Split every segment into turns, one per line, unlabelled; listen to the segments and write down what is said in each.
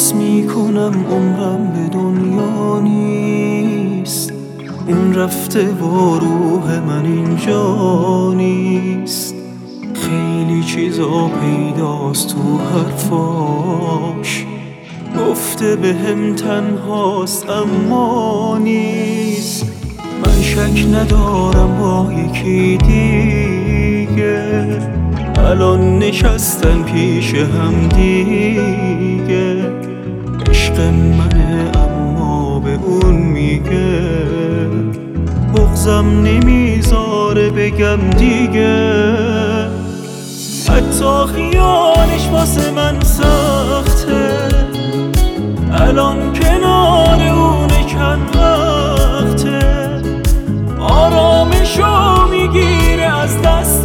احساس میکنم عمرم به دنیا نیست، اون رفته و روح من اینجا نیست. خیلی چیزا پیداست تو حرفاش، گفته بهم تنهاست اما نیست. من شک ندارم با یکی دیگه، الان نشستن پیش هم دیگه. عشق منه اما به اون میگه بغضم نمیذاره بگم دیگه. حتی خیالش واسه من سخته، الان کنار اونه چند وقته. آرامشو میگیره از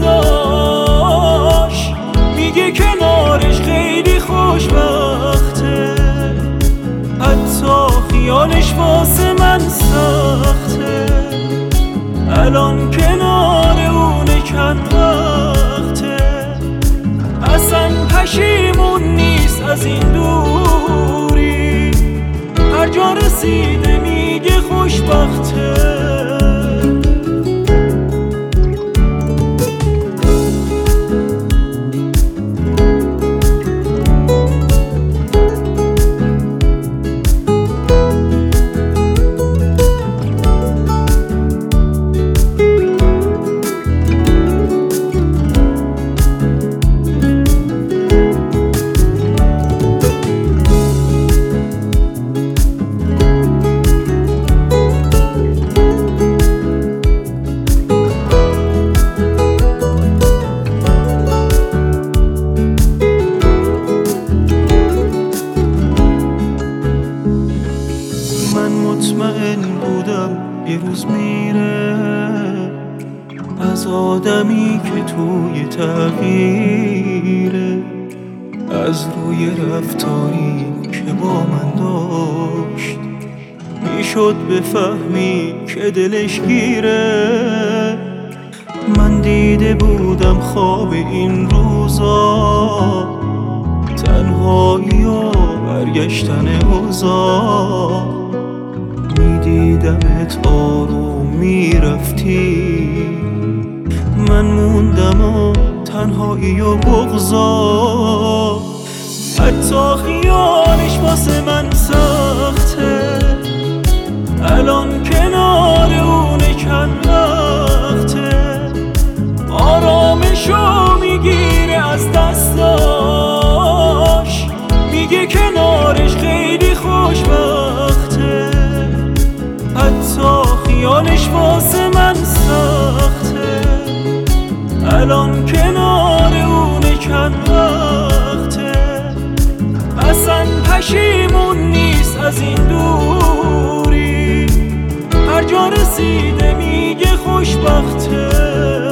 دستاش، میگه کنارش خیلی خوشبخته. حتی خیالش واسه من سخته، الان کنار اونه چند وقته. اصلا پشیمون نیست از این دوری، هر جا رسیده میگه خوشبخته. مطمئن بودم یه روز میره از آدمی که توی تغییره، از روی رفتاری که با من داشت میشد بفهمی که دلش گیره. من دیده بودم خواب این روزا، تنهایی و برگشتن اوضاع. میدیدمت آروم میرفتی، من موندم و تنهایی و بغضا. حتی خیالش واسه من سخته، الان کنار اونه چند وقته. آرامشو میگیره از دستاش، میگه کنارش خیلی خوشبخته. حتی خیالش واسه من سخته، الان کنار اونه چند وقته. اصلا پشیمون نیست از این دوری، هر جا رسیده میگه خوشبخته.